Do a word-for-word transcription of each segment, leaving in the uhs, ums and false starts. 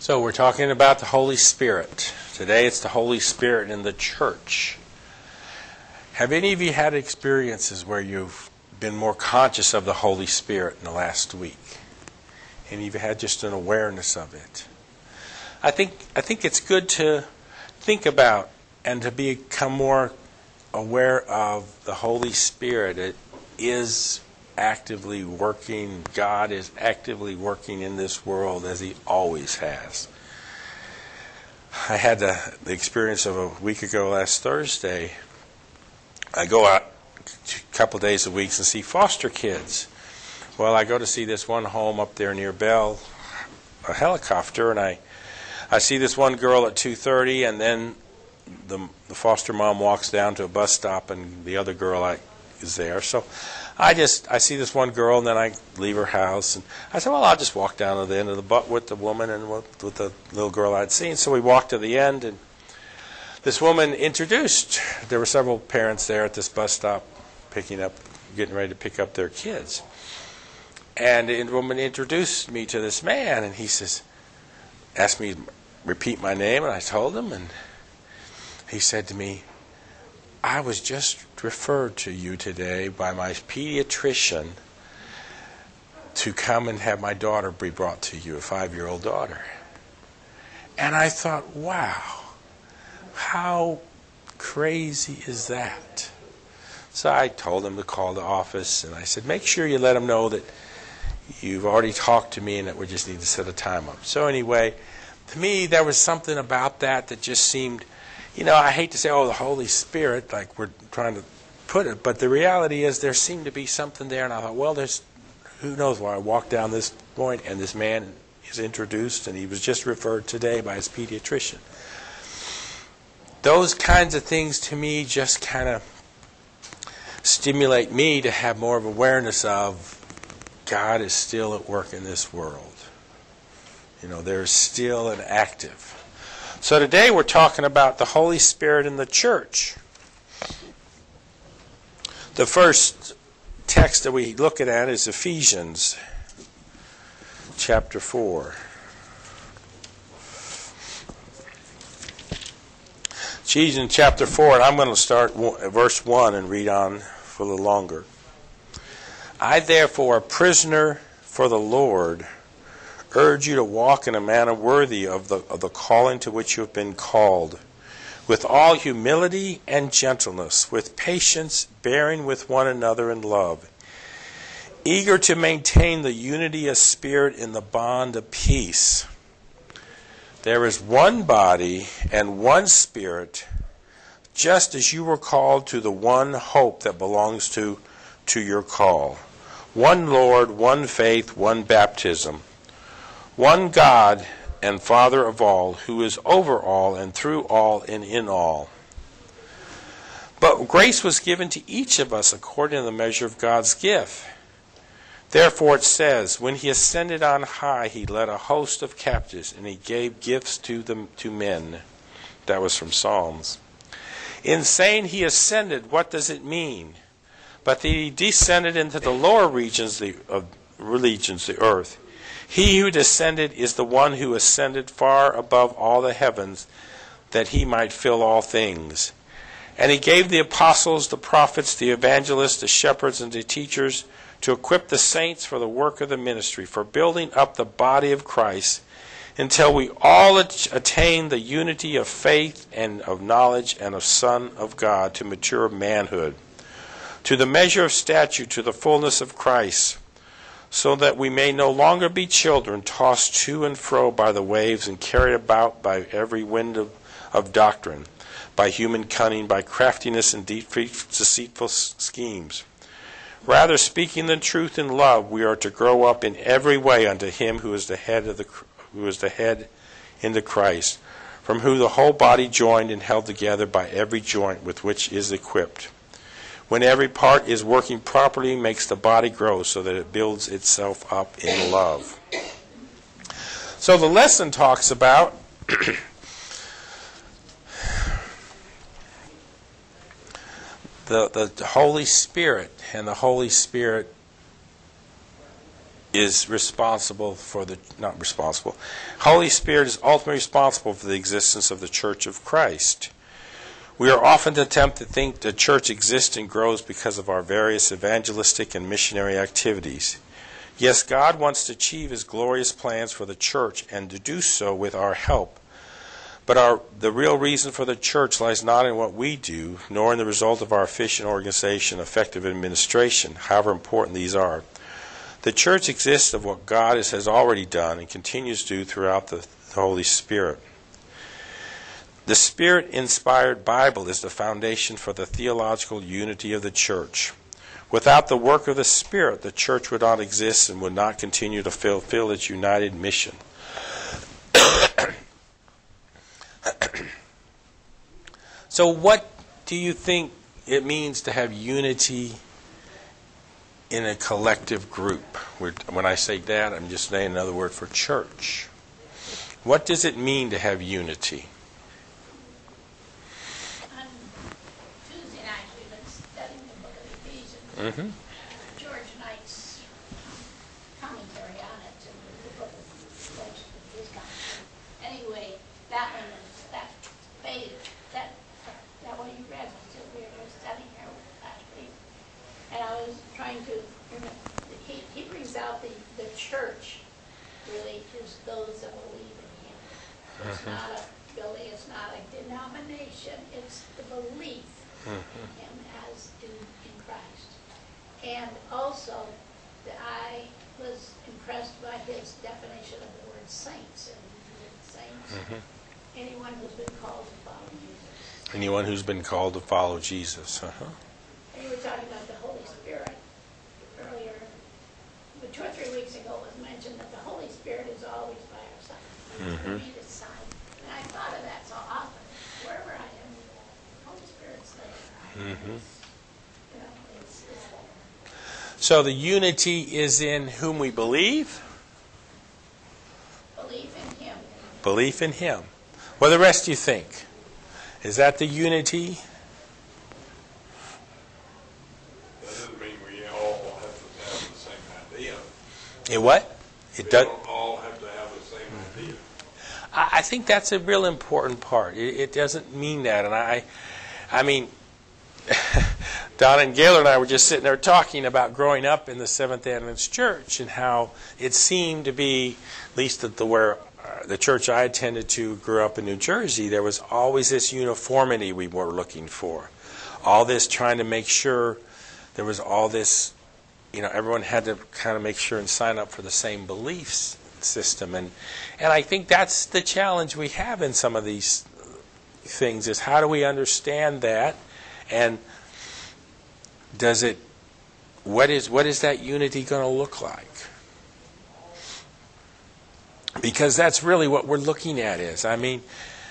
So we're talking about the Holy Spirit. Today it's the Holy Spirit in the church. Have any of you had experiences where you've been more conscious of the Holy Spirit in the last week? And you've had just an awareness of it? I think I think it's good to think about and to become more aware of the Holy Spirit. It is actively working. God is actively working in this world as He always has. I had the, the experience of a week ago last Thursday. I go out a couple days a week and see foster kids. Well, I go to see this one home up there near Bell, a helicopter, and I I see this one girl at two thirty, and then the, the foster mom walks down to a bus stop, and the other girl I, is there. So I just, I see this one girl, and then I leave her house. And I said, well, I'll just walk down to the end of the butt with the woman and with, with the little girl I'd seen. So we walked to the end, and this woman introduced, there were several parents there at this bus stop picking up, getting ready to pick up their kids. And the woman introduced me to this man, and he says, asked me to repeat my name, and I told him, and he said to me, I was just referred to you today by my pediatrician to come and have my daughter be brought to you, a five-year-old daughter. And I thought, wow, how crazy is that? So I told him to call the office, and I said, make sure you let him know that you've already talked to me and that we just need to set a time up. So anyway, to me, there was something about that that just seemed, you know, I hate to say, oh, the Holy Spirit, like we're trying to put it, but the reality is there seemed to be something there, and I thought, well, there's, who knows why I walked down this point, and this man is introduced, and he was just referred today by his pediatrician. Those kinds of things, to me, just kind of stimulate me to have more of awareness of God is still at work in this world. You know, there's still an active. So today we're talking about the Holy Spirit in the church. The first text that we look at is Ephesians chapter four. Ephesians chapter four, and I'm going to start verse one and read on for a little longer. I therefore, a prisoner for the Lord, urge you to walk in a manner worthy of the, of the calling to which you have been called, with all humility and gentleness, with patience, bearing with one another in love, eager to maintain the unity of spirit in the bond of peace. There is one body and one Spirit, just as you were called to the one hope that belongs to, to your call. One Lord, one faith, one baptism. One God and Father of all, who is over all and through all and in all. But grace was given to each of us according to the measure of God's gift. Therefore it says, when he ascended on high, he led a host of captives, and he gave gifts to them to men. That was from Psalms. In saying he ascended, what does it mean? But that he descended into the lower regions of regions, the earth. He who descended is the one who ascended far above all the heavens, that he might fill all things. And he gave the apostles, the prophets, the evangelists, the shepherds, and the teachers to equip the saints for the work of the ministry, for building up the body of Christ, until we all attain the unity of faith and of knowledge and of Son of God, to mature manhood, to the measure of stature, to the fullness of Christ, so that we may no longer be children, tossed to and fro by the waves and carried about by every wind of, of doctrine, by human cunning, by craftiness and deceitful schemes. Rather, speaking the truth in love, we are to grow up in every way unto him who is the head of the who is the head into Christ, from whom the whole body joined and held together by every joint with which is equipped, when every part is working properly, makes the body grow so that it builds itself up in love. So the lesson talks about the, the Holy Spirit, and the Holy Spirit is responsible for the, not responsible, Holy Spirit is ultimately responsible for the existence of the Church of Christ. We are often tempted to think the church exists and grows because of our various evangelistic and missionary activities. Yes, God wants to achieve His glorious plans for the church and to do so with our help. But our, the real reason for the church lies not in what we do, nor in the result of our efficient organization, effective administration, however important these are. The church exists of what God has already done and continues to do throughout the Holy Spirit. The Spirit-inspired Bible is the foundation for the theological unity of the church. Without the work of the Spirit, the church would not exist and would not continue to fulfill its united mission. So what do you think it means to have unity in a collective group? When I say that, I'm just saying another word for church. What does it mean to have unity? On Tuesday night, we've been studying the book of Ephesians. Mm-hmm. George Knight's commentary on it, and the book of his commentary. Anyway, that one is, that page, that, that one you read, we were studying here last week. And I was trying to, he, he brings out the, the church really is those that believe in Him. It's Mm-hmm. not a building, it's not a denomination, it's the belief Mm-hmm. in Him as in, in Christ. And also, the, I was impressed by his definition of the word saints. And saints, Mm-hmm. anyone who's been called to follow Jesus. Anyone who's been called to follow Jesus. Uh-huh. And you were talking about the Holy Spirit earlier. But two or three weeks ago it was mentioned that the Holy Spirit is always by our side. Mm-hmm. He is side. And I thought of that so often. Wherever I am, the Holy Spirit's there. Mm-hmm. You know, it's, it's there. So the unity is in whom we believe? Belief in Him. Belief in Him. What do the rest do you think? Is that the unity? That doesn't mean we all have to have the same idea. It what? It We does. don't all have to have the same idea. I I think that's a real important part. It, it doesn't mean that, and I, I mean, Don and Gaylor and I were just sitting there talking about growing up in the Seventh Adventist Church and how it seemed to be, at least at the where uh, the church I attended to grew up in New Jersey, there was always this uniformity we were looking for. All this trying to make sure there was all this, you know, everyone had to kind of make sure and sign up for the same beliefs system. And, and I think that's the challenge we have in some of these things is how do we understand that? And does it, what is what is that unity going to look like? Because that's really what we're looking at is, I mean,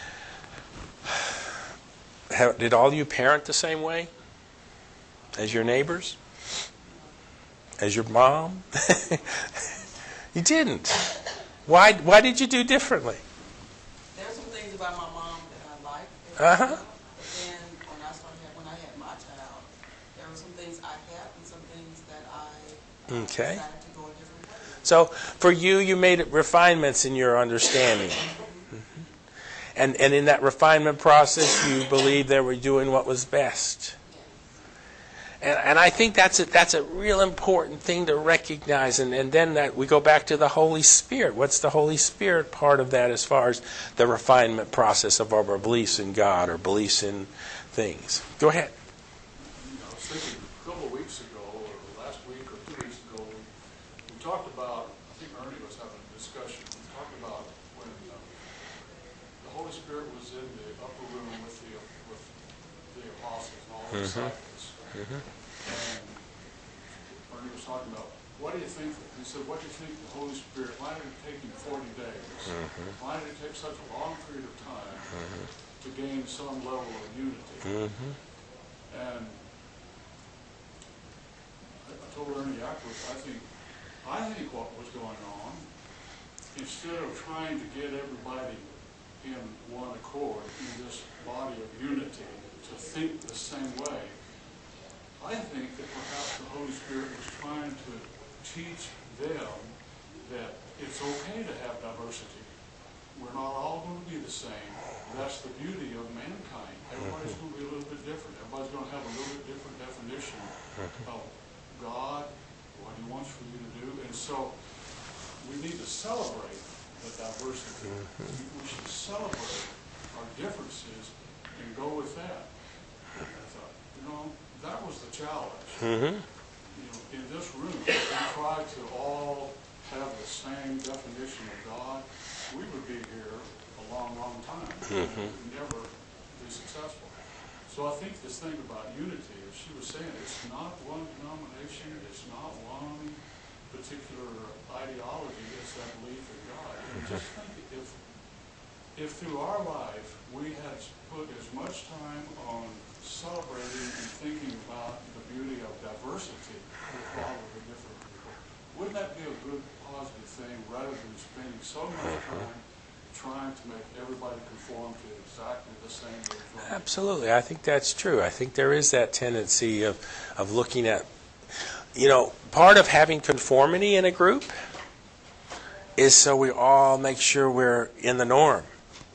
have, did all you parent the same way as your neighbors? As your mom? You didn't. Why Why did you do differently? There are some things about my mom that I like. Uh-huh. But then when I started, when I had my child, there were some things I kept and some things that I uh, Okay. decided to go a different way. So for you, you made refinements in your understanding. Mhm. And and in that refinement process, you believed they were doing what was best. And, and I think that's a, that's a real important thing to recognize. And, and then that we go back to the Holy Spirit. What's the Holy Spirit part of that as far as the refinement process of our beliefs in God or beliefs in things? Go ahead. You know, I was thinking a couple of weeks ago, or last week or two weeks ago, we, we talked about, I think Ernie was having a discussion, we talked about when uh, the Holy Spirit was in the upper room with the, with the apostles and all the Mhm. disciples. Mhm. And Ernie was talking about, what do you think, he said, what do you think the Holy Spirit, why did it take him forty days? Mhm. Why did it take such a long period of time Mhm. to gain some level of unity? Mhm. And I I told Ernie afterwards, I think, I think what was going on, instead of trying to get everybody in one accord, in this body of unity, to think the same way, I think that perhaps the Holy Spirit was trying to teach them that it's okay to have diversity. We're not all going to be the same. That's the beauty of mankind. Everybody's going to be a little bit different. Everybody's going to have a little bit different definition of God, what he wants for you to do. And so we need to celebrate the diversity. We should celebrate our differences and go with that. I thought, you know, that was the challenge. Mm-hmm. You know, in this room, if we try to all have the same definition of God, we would be here a long, long time and Mm-hmm. never be successful. So I think this thing about unity, as she was saying, it's not one denomination, it's not one particular ideology, it's that belief in God. And just think if, if through our life we had put as much time on celebrating and thinking about the beauty of diversity with all of the different people, wouldn't that be a good, positive thing rather than spending so much time trying to make everybody conform to exactly the same way? Absolutely. I think that's true. I think there is that tendency of, of looking at, you know, part of having conformity in a group is so we all make sure we're in the norm.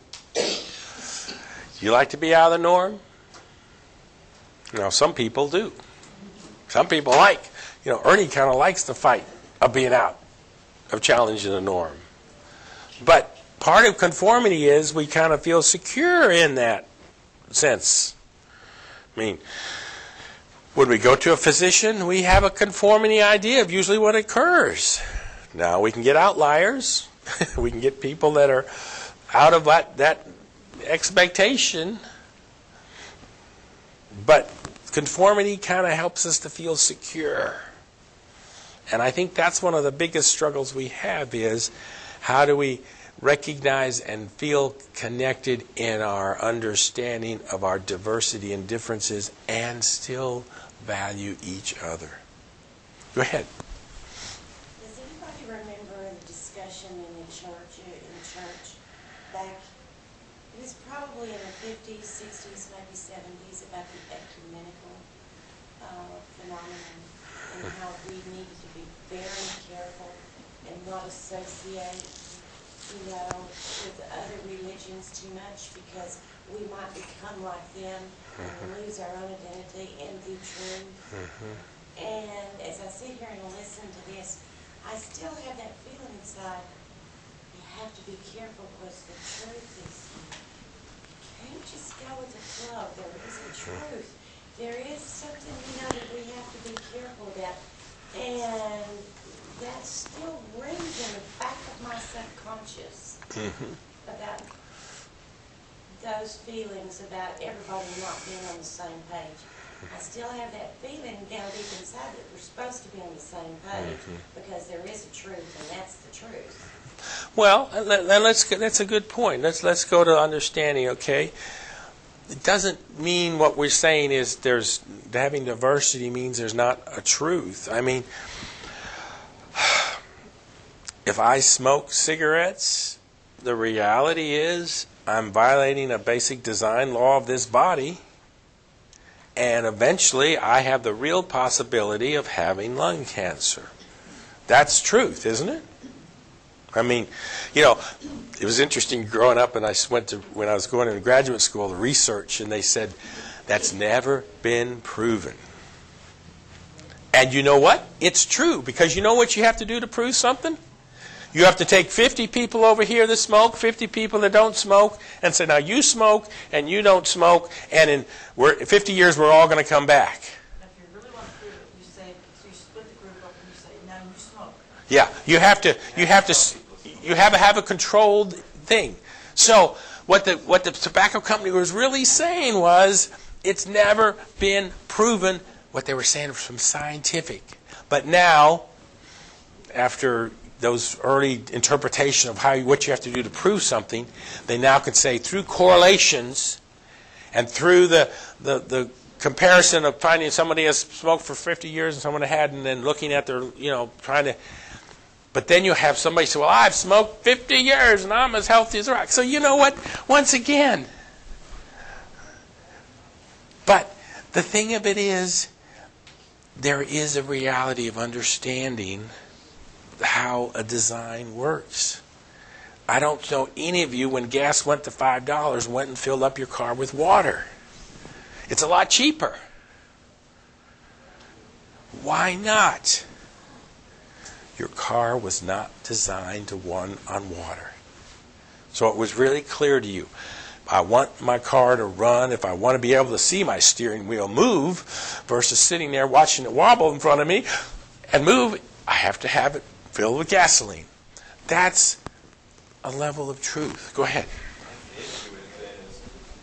You like to be out of the norm? You know, some people do. Some people like, you know, Ernie kind of likes the fight of being out, of challenging the norm. But part of conformity is we kind of feel secure in that sense. I mean, when we go to a physician, we have a conformity idea of usually what occurs. Now, we can get outliers. We can get people that are out of that, that expectation. But conformity kind of helps us to feel secure. And I think that's one of the biggest struggles we have is how do we recognize and feel connected in our understanding of our diversity and differences and still value each other. Go ahead. Does anybody remember the discussion in the church, in church back, it was probably in the fifties, sixties, maybe seventies, about the ecumenical uh, phenomenon and how we needed to be very careful and not associate, you know, with other religions too much because we might become like them and lose our own identity and the truth. Mm-hmm. And as I sit here and listen to this, I still have that feeling inside. You have to be careful because the truth is, you can't just go with the flow. There is a truth. There is something, you know, that we have to be careful about. And that still rings in the back of my subconscious Mm-hmm. about those feelings about everybody not being on the same page. I still have that feeling down deep inside that we're supposed to be on the same page because there is a truth, and that's the truth. Well, let, let's that's a good point. Let's let's go to understanding. Okay, it doesn't mean what we're saying is there's having diversity means there's not a truth. I mean, if I smoke cigarettes, the reality is I'm violating a basic design law of this body, and eventually I have the real possibility of having lung cancer. That's truth, isn't it? I mean, you know, it was interesting growing up, and I went to, when I was going to graduate school, the research, and they said, that's never been proven. And you know what? It's true, because you know what you have to do to prove something? You have to take fifty people over here that smoke, fifty people that don't smoke, and say, now you smoke and you don't smoke, and in we're, fifty years we're all going to come back. Now, if you really want to prove it, you say, so you split the group up and you say, now you smoke. Yeah, you have to you have to you have to have a controlled thing. So what the what the tobacco company was really saying was it's never been proven. What they were saying was from scientific, but now after those early interpretation of how what you have to do to prove something, they now can say through correlations and through the the, the comparison of finding somebody has smoked for fifty years and someone hadn't, and then looking at their, you know, trying to. But then you have somebody say, well, I've smoked fifty years and I'm as healthy as a rock. So you know what? Once again. But the thing of it is, there is a reality of understanding how a design works. I don't know any of you, when gas went to five dollars, went and filled up your car with water. It's a lot cheaper. Why not? Your car was not designed to run on water. So it was really clear to you. I want my car to run, if I want to be able to see my steering wheel move, versus sitting there watching it wobble in front of me and move, I have to have it filled with gasoline. That's a level of truth. Go ahead. The issue is, is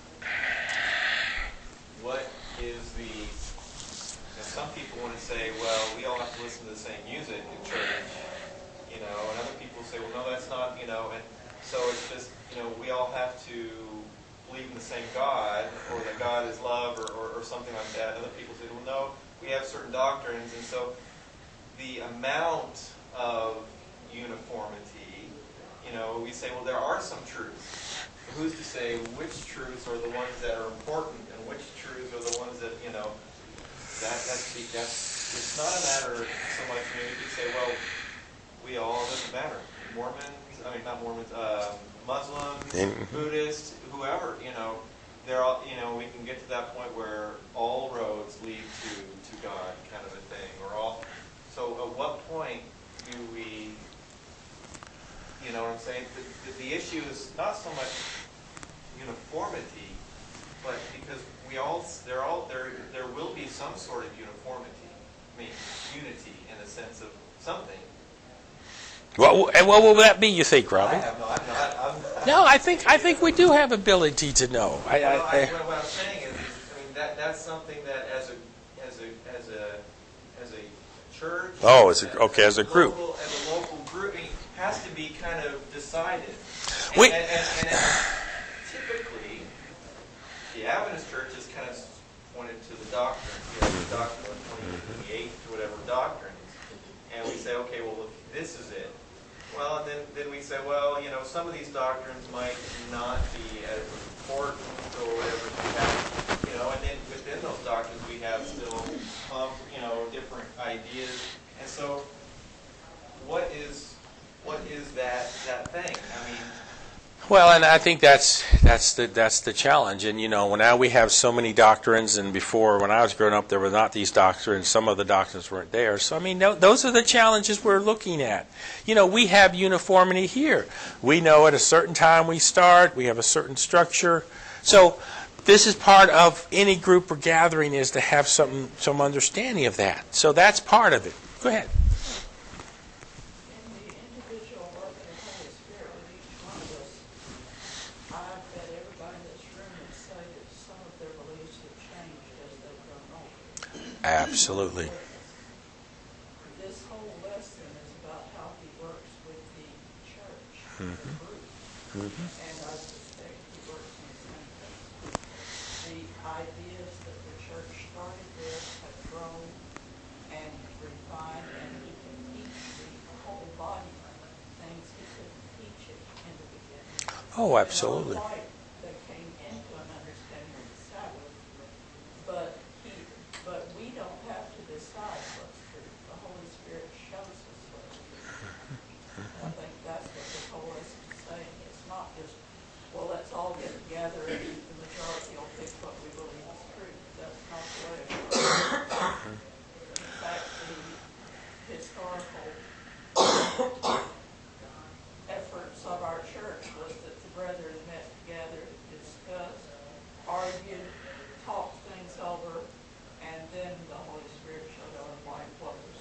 what is the, you know, some people want to say, well, we all have to listen to the same music in church, you know, and other people say, well, no, that's not, you know, and so it's just, you know, we all have to believe in the same God, or that God is love, or, or, or something like that. Other people say, well, no, we have certain doctrines, and so the amount of uniformity, you know, we say, well, there are some truths. Who's to say which truths are the ones that are important, and which truths are the ones that, you know, that that's the, that's it's not a matter so much. I mean, you could say, well, we all, it doesn't matter. Mormons, I mean, not Mormons, uh, Muslims, Buddhists, whoever, you know, they're all, you know, we can get to that point where all roads lead to to God, kind of a thing, or all. So, at what point do we? You know what I'm saying? The, the, the issue is not so much uniformity, but because we all, there all, there, there will be some sort of uniformity. I mean, unity in the sense of something. Well, and what will that be, you think, Robbie? I have no, I'm not. I'm, No, I think I think we do have ability to know. I, I, well, I, I, what I'm saying is, I mean, that that's something that as a as a as a as a church. Oh, as a, okay, as a group. Local, as a local group, I mean, has to be kind of decided. And, We- and, and, and, and typically, the Adventist church is kind of pointed to the doctrine. You know, the doctrine of twenty twenty-eight to whatever doctrines, and we say, okay, well, look, this is it. Well, and then, then we say, well, you know, some of these doctrines might not be as important or whatever we have, you know, and then within those doctrines we have still, um, you know, different ideas. And so, what is what is that that thing? I mean, well, and I think that's that's the that's the challenge. And you know, now we have so many doctrines, and before, when I was growing up, there were not these doctrines. Some of the doctrines weren't there. So I mean, no, those are the challenges we're looking at. You know, we have uniformity here. We know at a certain time we start. We have a certain structure. So this is part of any group or gathering, is to have some some understanding of that. So that's part of it. Go ahead. In the individual work of the Holy Spirit with each one of us, I bet everybody in this room would say that some of their beliefs have changed as they've grown older. Absolutely. This whole lesson is about how he works with the church, Mhm. the group, Mhm. and I suspect he works in the same place. The ideas that the church started with have grown and refined, and he can teach the whole body things he couldn't teach it in the beginning. Oh, absolutely. Not quite that came into an understanding of the Sabbath, but he, but we don't have to decide what's true. The Holy Spirit shows us what's true. I think that's what the whole lesson is saying. It's not just, well, let's all get together and the majority will pick what we believe is true. That's not the way it works. In fact, the historical efforts of our church was that the brethren met together, discussed, argued, talked things over, and then the Holy Spirit showed Ellen White what was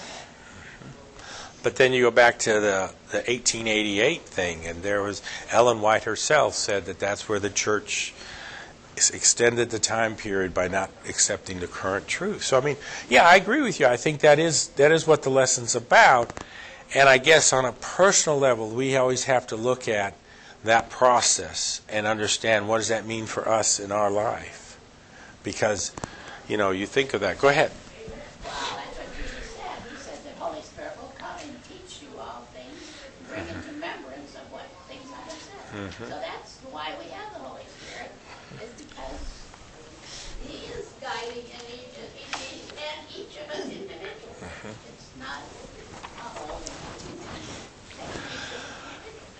true. But then you go back to the, the eighteen eighty-eight thing, and there was Ellen White herself said that that's where the church extended the time period by not accepting the current truth. So I mean, yeah, I agree with you. I think that is that is what the lesson's about. And I guess on a personal level, we always have to look at that process and understand what does that mean for us in our life. Because, you know, you think of that. Go ahead. Well, that's what Jesus said. He said the Holy Spirit will come and teach you all things, bring into remembrance of what things I have said. Mhm. So that's why we have the Holy Spirit, is because He is guiding in each, in each, and each of us individually. It's not a whole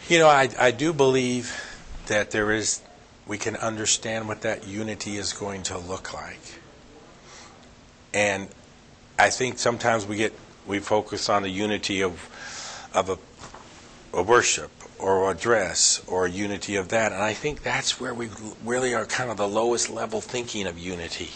You know, I, I do believe that there is, we can understand what that unity is going to look like. And I think sometimes we get, we focus on the unity of, of a, a worship or a dress or a unity of that. And I think that's where we really are kind of the lowest level thinking of unity.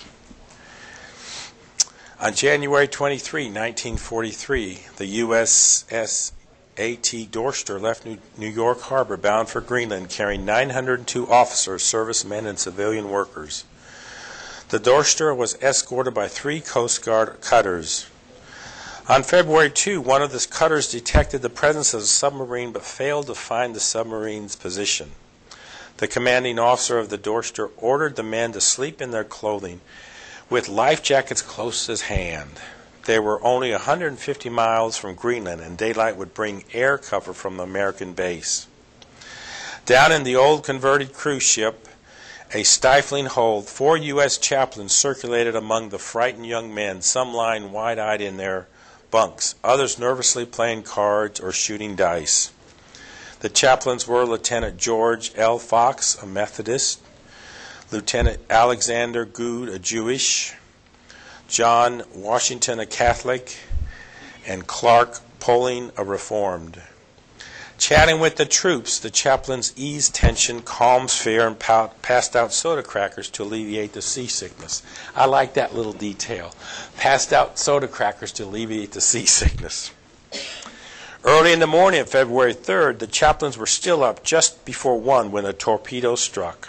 On January twenty-third, nineteen forty-three, the U S S A T Dorster left New, New York Harbor bound for Greenland, carrying nine hundred two officers, servicemen, and civilian workers. The Dorster was escorted by three Coast Guard cutters. On February second, one of the cutters detected the presence of a submarine but failed to find the submarine's position. The commanding officer of the Dorster ordered the men to sleep in their clothing with life jackets close at hand. They were only one hundred fifty miles from Greenland, and daylight would bring air cover from the American base. Down in the old converted cruise ship, a stifling hold, four U S chaplains circulated among the frightened young men, some lying wide-eyed in their bunks, others nervously playing cards or shooting dice. The chaplains were Lieutenant George L. Fox, a Methodist, Lieutenant Alexander Good, a Jewish, John Washington, a Catholic, and Clark Poling, a Reformed. Chatting with the troops, the chaplains eased tension, calmed fear, and passed out soda crackers to alleviate the seasickness. I like that little detail. Passed out soda crackers to alleviate the seasickness. Early in the morning of February third, the chaplains were still up just before one when a torpedo struck.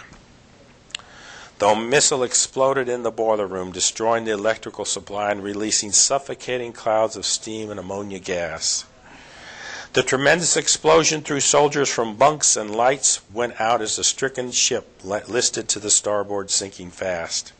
The missile exploded in the boiler room, destroying the electrical supply and releasing suffocating clouds of steam and ammonia gas. The tremendous explosion threw soldiers from bunks, and lights went out as the stricken ship listed to the starboard, sinking fast.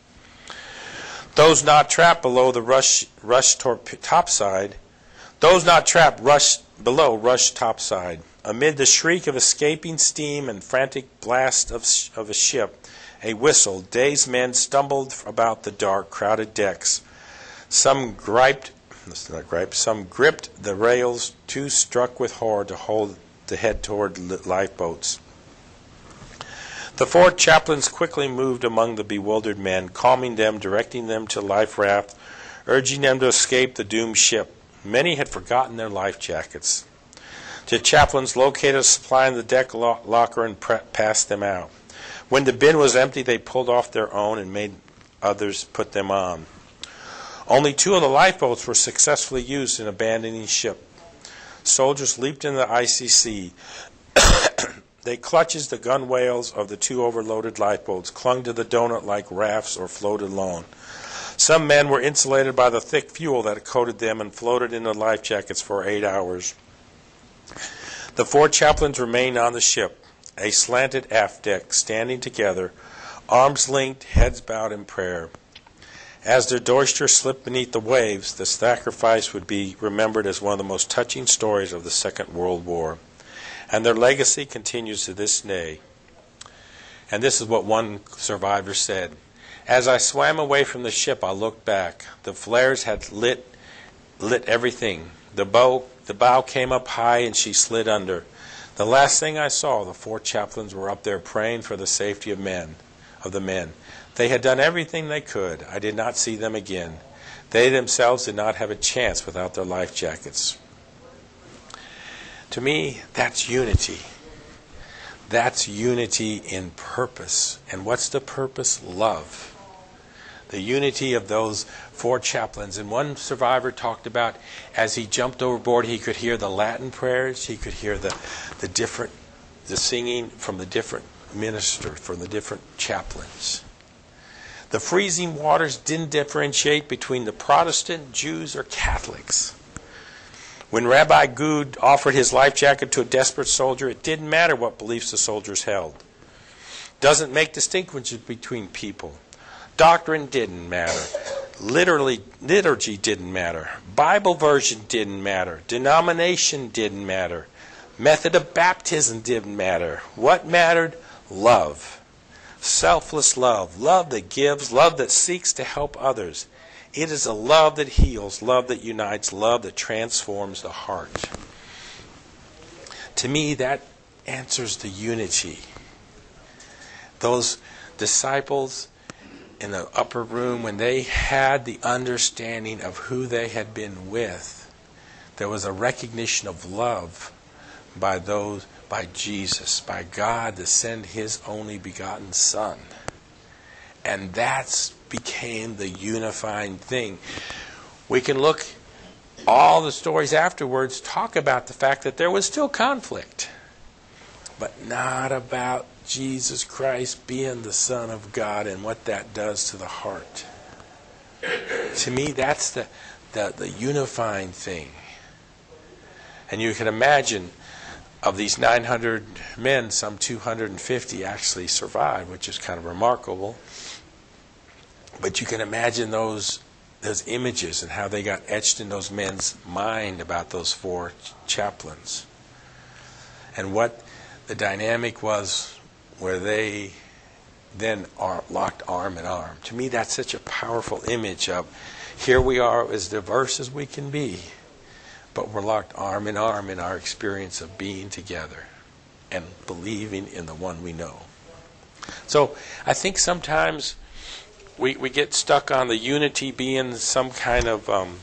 Those not trapped below the rush, rush torp- topside, those not trapped rushed below rushed topside. Amid the shriek of escaping steam and frantic blast of, of a ship, a whistle, dazed men stumbled about the dark, crowded decks. Some griped, not gripe, some gripped the rails, too struck with horror to hold the head toward lifeboats. The four chaplains quickly moved among the bewildered men, calming them, directing them to life raft, urging them to escape the doomed ship. Many had forgotten their life jackets. The chaplains located a supply in the deck lo- locker and pre- passed them out. When the bin was empty, they pulled off their own and made others put them on. Only two of the lifeboats were successfully used in abandoning ship. Soldiers leaped into the icy sea. They clutched the gunwales of the two overloaded lifeboats, clung to the donut-like rafts, or floated alone. Some men were insulated by the thick fuel that coated them and floated in the life jackets for eight hours. The four chaplains remained on the ship, a slanted aft deck, standing together, arms linked, heads bowed in prayer. As their Dorster slipped beneath the waves, the sacrifice would be remembered as one of the most touching stories of the Second World War. And their legacy continues to this day. And this is what one survivor said. As I swam away from the ship, I looked back. The flares had lit lit everything. The bow, the bow came up high and she slid under. The last thing I saw, the four chaplains were up there praying for the safety of men, of the men. They had done everything they could. I did not see them again. They themselves did not have a chance without their life jackets. To me, that's unity. That's unity in purpose. And what's the purpose? Love. The unity of those four chaplains. And one survivor talked about as he jumped overboard, he could hear the Latin prayers, he could hear the, the different, the singing from the different ministers, from the different chaplains. The freezing waters didn't differentiate between the Protestant, Jews, or Catholics. When Rabbi Good offered his life jacket to a desperate soldier, it didn't matter what beliefs the soldiers held. Doesn't make distinctions between people. Doctrine didn't matter. Literally, liturgy didn't matter. Bible version didn't matter. Denomination didn't matter. Method of baptism didn't matter. What mattered? Love. Selfless love. Love that gives. Love that seeks to help others. It is a love that heals, love that unites, love that transforms the heart. To me, that answers the unity. Those disciples in the upper room, when they had the understanding of who they had been with, there was a recognition of love by those, by Jesus, by God to send His only begotten Son. And that became the unifying thing. We can look, all the stories afterwards talk about the fact that there was still conflict, but not about Jesus Christ being the Son of God and what that does to the heart. To me, that's the, the, the unifying thing. And you can imagine, of these nine hundred men, some two hundred fifty actually survived, which is kind of remarkable. But you can imagine those those images and how they got etched in those men's mind about those four chaplains. And what the dynamic was where they then are locked arm in arm. To me, that's such a powerful image of, here we are as diverse as we can be, but we're locked arm in arm in our experience of being together and believing in the one we know. So I think sometimes we, we get stuck on the unity being some kind of um,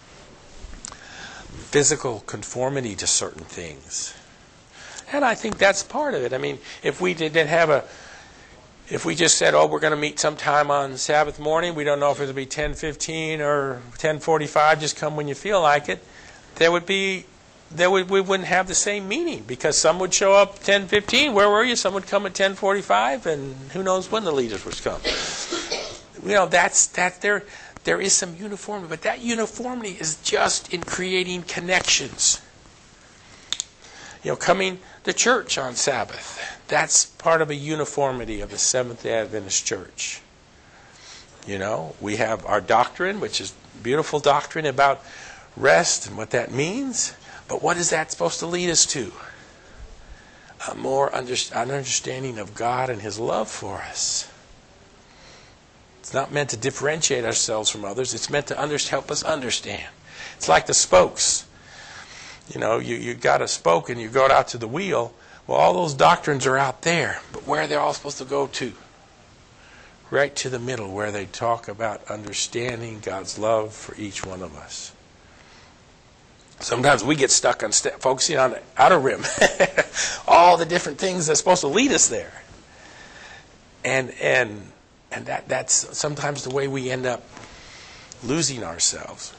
physical conformity to certain things. And I think that's part of it. I mean, if we didn't have a, if we just said, oh, we're going to meet sometime on Sabbath morning, we don't know if it'll be ten fifteen or ten forty-five, just come when you feel like it, there would be, there would, we wouldn't have the same meaning, because some would show up ten fifteen, where were you? Some would come at ten forty-five, and who knows when the leaders would come. You know, that's, that there, there is some uniformity, but that uniformity is just in creating connections. You know, coming to church on Sabbath, that's part of a uniformity of the Seventh-day Adventist Church. You know, we have our doctrine, which is beautiful doctrine about rest and what that means, but what is that supposed to lead us to? A more under, an understanding of God and His love for us. It's not meant to differentiate ourselves from others. It's meant to under, help us understand. It's like the spokes. You know, you, you got a spoke and you go out to the wheel. Well, all those doctrines are out there, but where are they all supposed to go to? Right to the middle, where they talk about understanding God's love for each one of us. Sometimes we get stuck on st- focusing on the outer rim. All the different things that's supposed to lead us there. And and and that that's sometimes the way we end up losing ourselves.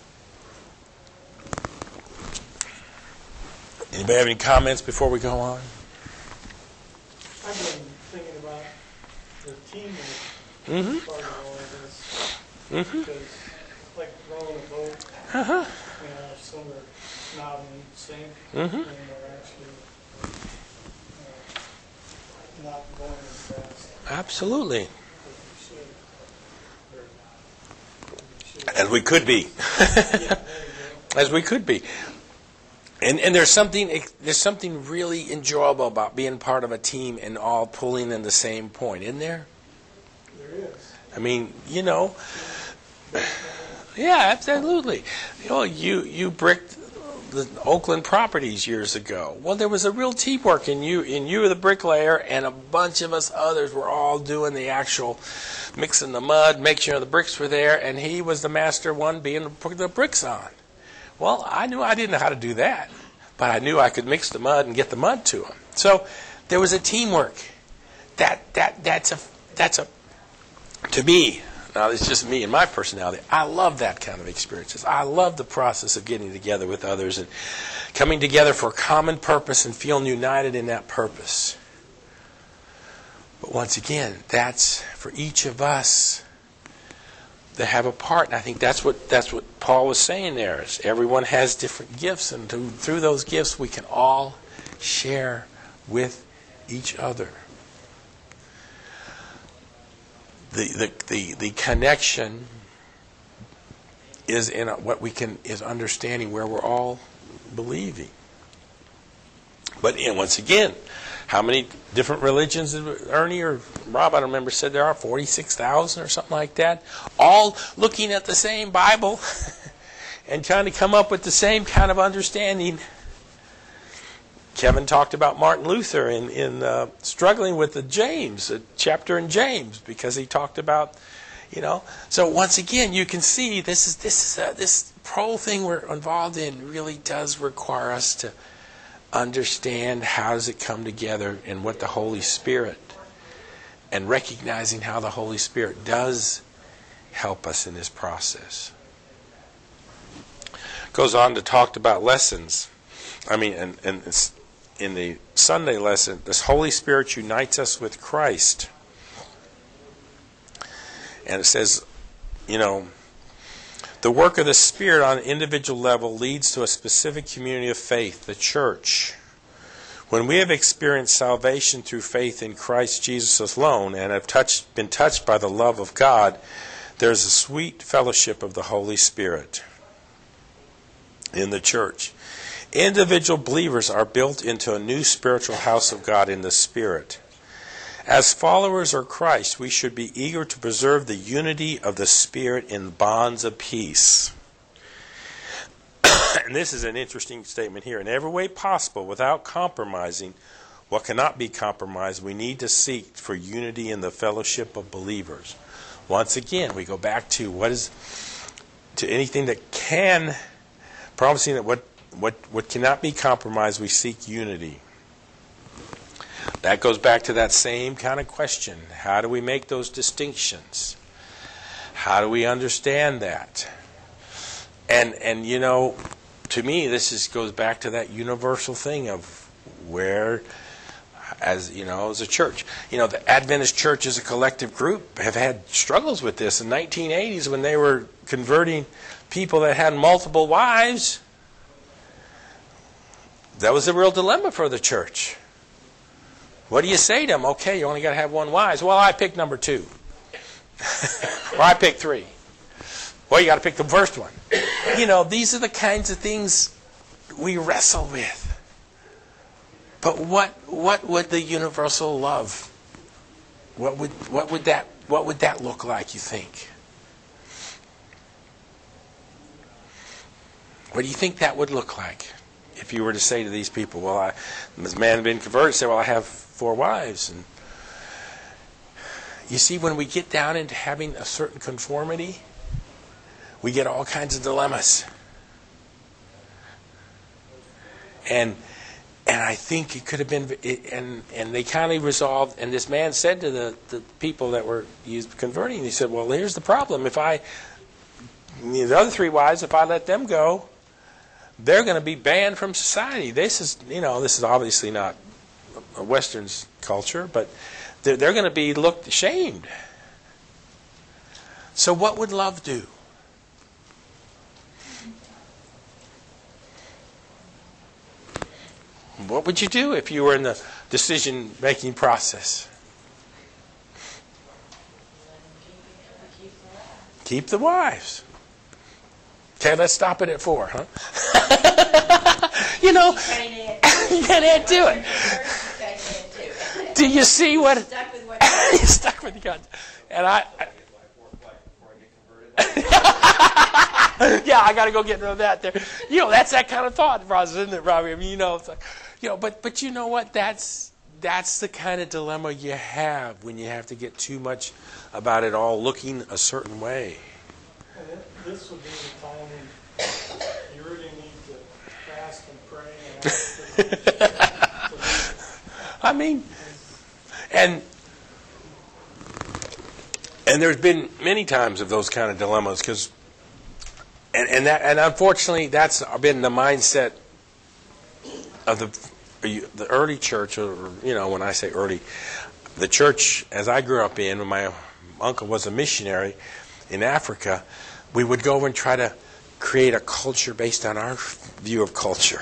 Anybody have any comments before we go on? I've been thinking about the teamwork Mm-hmm. part of all of this. Mm-hmm. Because it's like rowing a boat. Uh-huh. You know, some are not in sync, Mm-hmm. and they're actually uh, not going as fast Absolutely. as they should. Or, they should. As we could be. Yeah, there you go. As we could be. And and there's something there's something really enjoyable about being part of a team and all pulling in the same point, isn't there? There is. I mean, you know, yeah, absolutely. You know, you you bricked the Oakland properties years ago. Well, there was a real teamwork, and you and you were the bricklayer, and a bunch of us others were all doing the actual mixing the mud, making sure the bricks were there, and he was the master one being putting the bricks on. Well, I knew I didn't know how to do that, but I knew I could mix the mud and get the mud to him. So there was a teamwork. That that that's a that's a to me. Now it's just me and my personality. I love that kind of experiences. I love the process of getting together with others and coming together for a common purpose and feeling united in that purpose. But once again, that's for each of us. They have a part, and I think that's what that's what Paul was saying there. Is everyone has different gifts, and to, through those gifts we can all share with each other. The the the, the connection is in a, what we can is understanding where we're all believing. But and once again, how many different religions did Ernie or Rob, I don't remember, said there are? forty-six thousand or something like that. All looking at the same Bible and trying to come up with the same kind of understanding. Kevin talked about Martin Luther in, in uh, struggling with the James, a chapter in James, because he talked about, you know. So once again, you can see this is this is uh, this whole thing we're involved in really does require us to understand how does it come together and what the Holy Spirit, and recognizing how the Holy Spirit does help us in this process. Goes on to talk about lessons. I mean, and, and it's in the Sunday lesson, this Holy Spirit unites us with Christ. And it says, you know, the work of the Spirit on an individual level leads to a specific community of faith, the church. When we have experienced salvation through faith in Christ Jesus alone and have touched, been touched by the love of God, there's a sweet fellowship of the Holy Spirit in the church. Individual believers are built into a new spiritual house of God in the Spirit. As followers of Christ, we should be eager to preserve the unity of the Spirit in bonds of peace. And this is an interesting statement here. In every way possible, without compromising what cannot be compromised, we need to seek for unity in the fellowship of believers. Once again, we go back to what is to anything that can, promising that what what what cannot be compromised, we seek unity. That goes back to that same kind of question. How do we make those distinctions? How do we understand that? And and you know, to me, this is goes back to that universal thing of where, as you know, as a church, you know, the Adventist Church as a collective group have had struggles with this. In the nineteen eighties, when they were converting people that had multiple wives, that was a real dilemma for the church. What do you say to them? Okay, you only got to have one wife. Well, I picked number two. Or I picked three. Well, you got to pick the first one. You know, these are the kinds of things we wrestle with. But what what would the universal love? What would what would that what would that look like, you think? What do you think that would look like if you were to say to these people, well, I, this man had been converted, say, well, I have four wives. And you see, when we get down into having a certain conformity, we get all kinds of dilemmas. And and I think it could have been, and and they kind of resolved, and this man said to the, the people that were used converting, he said, well, here's the problem. If I, the other three wives, if I let them go, they're going to be banned from society. This is, you know, this is obviously not a Western culture, but they're, they're going to be looked shamed. So what would love do? What would you do if you were in the decision-making process? Keep the wives. Okay, let's stop it at four, huh? You know, you can't add to it. Do you see what? Stuck with what You're stuck with God. And I. Yeah, I got to go get rid of that there. You know, that's that kind of thought process, isn't it, Robbie? I mean, you know, it's like, you know, but but you know what? That's that's the kind of dilemma you have when you have to get too much about it all looking a certain way. And it- this would be the time when you really need to fast and pray and ask for the Holy Spirit. I mean, and and there's been many times of those kind of dilemmas because, and and that and unfortunately that's been the mindset of the the early church, or you know, when I say early, the church as I grew up in, when my uncle was a missionary in Africa, we would go and try to create a culture based on our view of culture.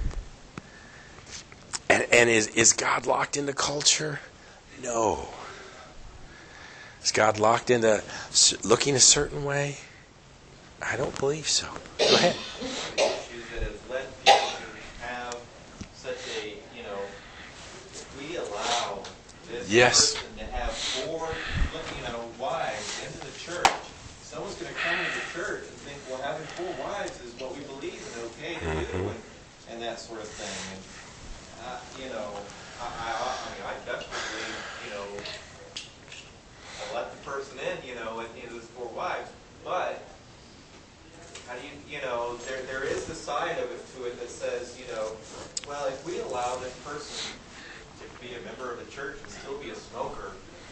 And, and is, is God locked into culture? No. Is God locked into looking a certain way? I don't believe so. Go ahead. Issues that have led people to have such a, you know, if we allow this Yes. person to have four looking at wives into the church, someone's going to come into the church and think, well, having four wives is what we believe and okay to Mm-hmm. do, and, and that sort of thing. And uh, you know, I, I, I mean, I definitely, you know, I let the person in, you know, and you know, there's four wives, but how do you, you know, there there is the side of it to it that says, you know, well, if we allow this person to be a member of the church and still be a smoker,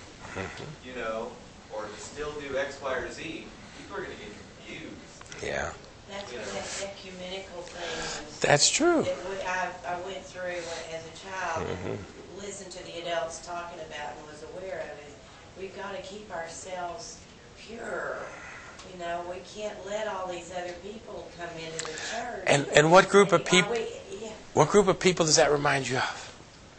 you know, or to still do X, Y, or Z, people are going to get confused. Yeah. That's where that ecumenical thing was. That's true. It would, I, I went through as a child, Mhm. listened to the adults talking about and was aware of it. We've got to keep ourselves pure. You know, we can't let all these other people come into the church. And and what group of Are people? we- yeah. What group of people does that remind you of?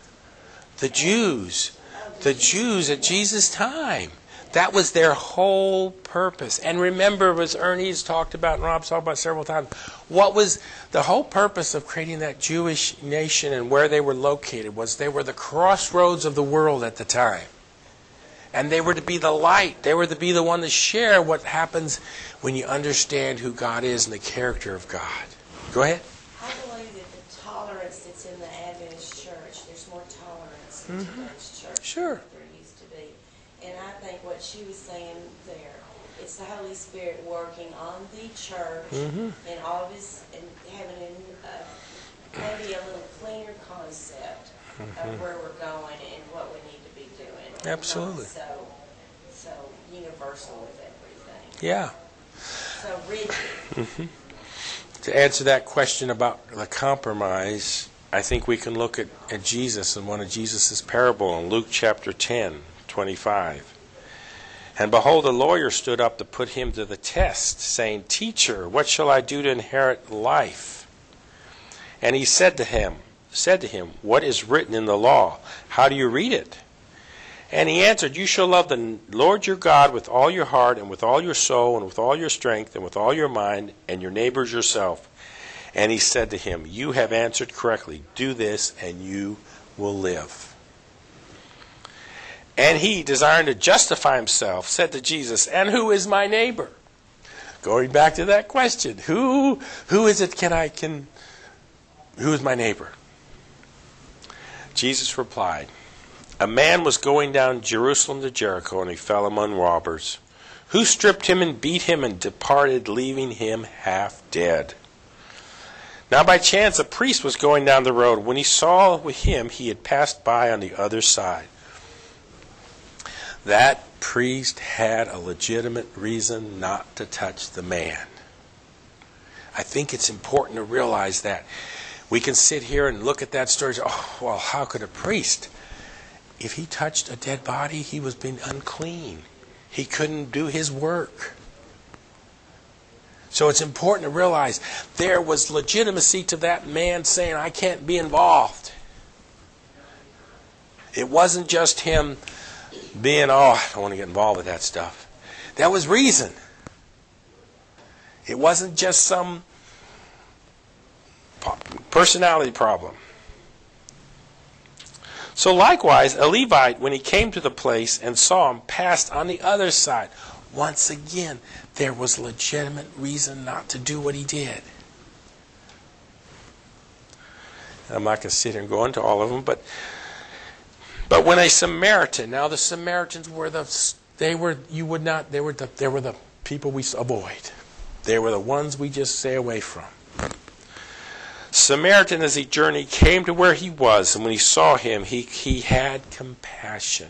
The Jews. The Jews at Jesus' time. That was their whole purpose. And remember, as Ernie's talked about and Rob's talked about several times, what was the whole purpose of creating that Jewish nation and where they were located was they were the crossroads of the world at the time. And they were to be the light. They were to be the one to share what happens when you understand who God is and the character of God. Go ahead. I believe that the tolerance that's in the Adventist church, there's more tolerance in Mhm. today's church Sure. than there used to be. And I think what she was saying there, it's the Holy Spirit working on the church Mhm. and all of his, and having a, uh, maybe a little cleaner concept of where we're going and what we need to be doing. and Absolutely. Not so, so universal with everything. Yeah. So rigid. To answer that question about the compromise, I think we can look at, at Jesus in one of Jesus' parable in Luke chapter ten, twenty-five. And behold, a lawyer stood up to put him to the test, saying, Teacher, what shall I do to inherit life? And he said to him, said to him, What is written in the law? How do you read it? And he answered, You shall love the Lord your God with all your heart and with all your soul and with all your strength and with all your mind, and your neighbors yourself. And he said to him, You have answered correctly. Do this and you will live. And he, desiring to justify himself, said to Jesus, And who is my neighbor? Going back to that question, who who is it can I can who is my neighbor? Jesus replied, A man was going down Jerusalem to Jericho, and he fell among robbers, who stripped him and beat him and departed, leaving him half dead. Now by chance a priest was going down the road. When he saw him, he had passed by on the other side. That priest had a legitimate reason not to touch the man. I think it's important to realize that. We can sit here and look at that story and say, oh, well, how could a priest? If he touched a dead body, he was being unclean. He couldn't do his work. So it's important to realize there was legitimacy to that man saying, I can't be involved. It wasn't just him being, oh, I don't want to get involved with that stuff. That was reason. It wasn't just some personality problem. So likewise, a Levite, when he came to the place and saw him, passed on the other side. Once again, there was legitimate reason not to do what he did. I'm not going to sit here and go into all of them, but but when a Samaritan, now the Samaritans were the they were you would not they were the they were the people we avoid. They were the ones we just stay away from. Samaritan, as he journeyed, came to where he was, and when he saw him, he, he had compassion.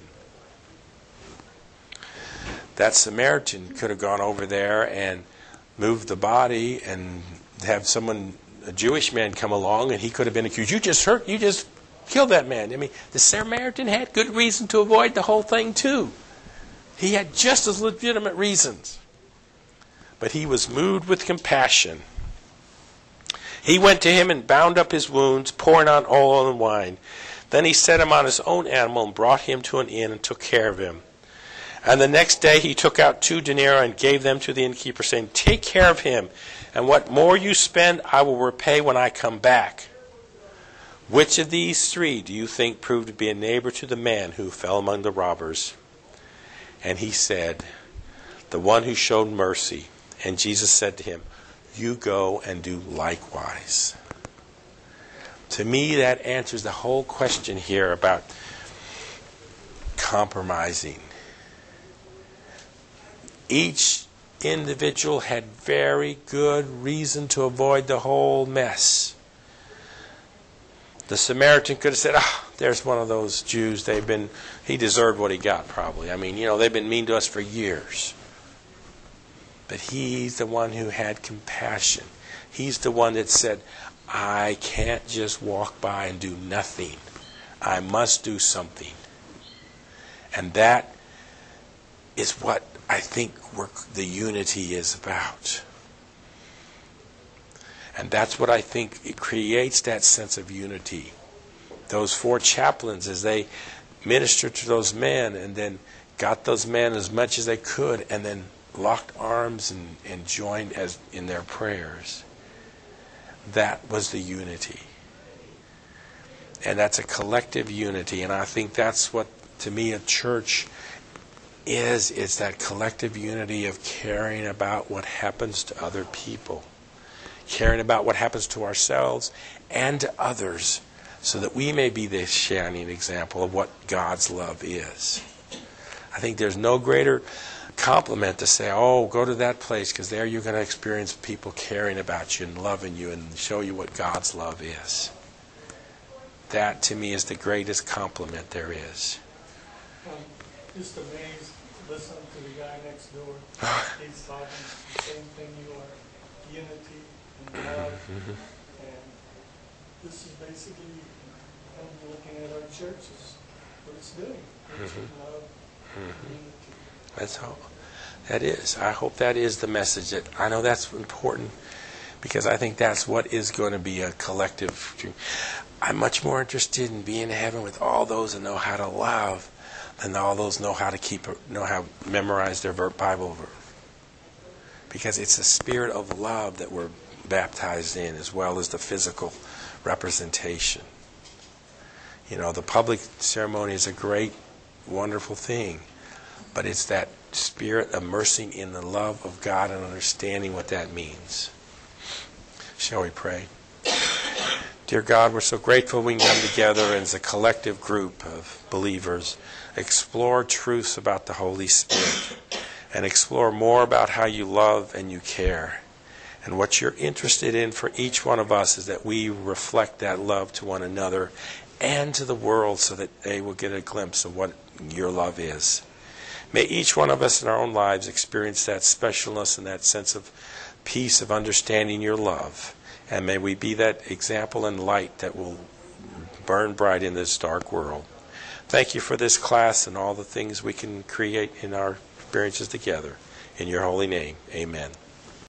That Samaritan could have gone over there and moved the body and have someone, a Jewish man, come along, and he could have been accused. You just hurt, you just killed that man. I mean, the Samaritan had good reason to avoid the whole thing too. He had just as legitimate reasons. But he was moved with compassion. He went to him and bound up his wounds, pouring on oil and wine. Then he set him on his own animal and brought him to an inn and took care of him. And the next day he took out two denarii and gave them to the innkeeper, saying, Take care of him, and what more you spend I will repay when I come back. Which of these three do you think proved to be a neighbor to the man who fell among the robbers? And he said, The one who showed mercy. And Jesus said to him, You go and do likewise. To me, that answers the whole question here about compromising. Each individual had very good reason to avoid the whole mess. The Samaritan could have said, ah, there's one of those Jews. They've been, he deserved what he got probably. I mean, you know, they've been mean to us for years. But he's the one who had compassion. He's the one that said, I can't just walk by and do nothing. I must do something. And that is what I think we're, the unity is about. And that's what I think it creates, that sense of unity. Those four chaplains, as they ministered to those men and then got those men as much as they could and then locked arms and, and joined as in their prayers. That was the unity. And that's a collective unity. And I think that's what, to me, a church is. It's that collective unity of caring about what happens to other people. Caring about what happens to ourselves and to others, so that we may be the shining example of what God's love is. I think there's no greater compliment to say, oh, go to that place, because there you're going to experience people caring about you and loving you and show you what God's love is. That, to me, is the greatest compliment there is. I'm just amazed, listen to the guy next door. He's talking the same thing you are, unity and love. Mm-hmm. And this is basically, I'm looking at our churches, what it's doing. It's Mm-hmm. love, Mm-hmm. unity. That's all. That is. I hope that is the message. That I know that's important, because I think that's what is going to be a collective dream. I'm much more interested in being in heaven with all those that know how to love than all those know how to keep know how to memorize their Bible verse. Because it's the spirit of love that we're baptized in, as well as the physical representation. You know, the public ceremony is a great, wonderful thing. But it's that spirit immersing in the love of God and understanding what that means. Shall we pray? Dear God, we're so grateful we can come together as a collective group of believers, explore truths about the Holy Spirit, and explore more about how you love and you care. And what you're interested in for each one of us is that we reflect that love to one another and to the world, so that they will get a glimpse of what your love is. May each one of us in our own lives experience that specialness and that sense of peace of understanding your love. And may we be that example and light that will burn bright in this dark world. Thank you for this class and all the things we can create in our experiences together. In your holy name, amen.